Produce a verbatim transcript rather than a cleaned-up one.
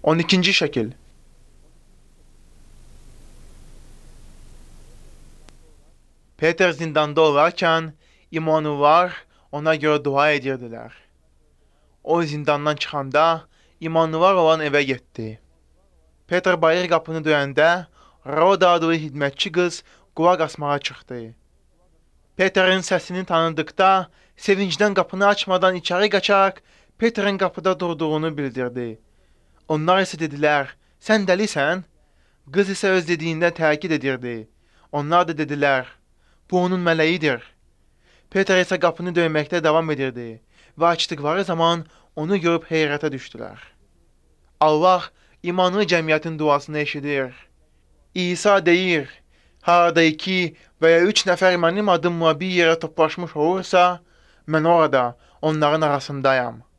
on ikinci şəkil. Peter zindanda olarkən imanlılar ona görə dua edirdilər. O zindandan çıxanda imanlılar olan evə getdi. Peter bayır qapını döyəndə Roda adlı xidmətçi qız qulaq asmağa çıxdı. Peterin səsini tanıdıqda sevincdən qapını açmadan içəri qaçaraq Peterin qapıda durduğunu bildirdi. Onlar isə dedilər, sən dəlisən? Qız isə öz dediyində təkid edirdi. Onlar da dedilər, bu onun mələyidir. Peter isə qapını döyməkdə davam edirdi və açdıqları zaman onu görüb heyrətə düşdülər. Allah imanlı cəmiyyətin duasını eşidir. İsa deyir, harada iki və ya üç nəfər mənim adımla bir yerə toplaşmış olursa, mən orada onların arasındayam.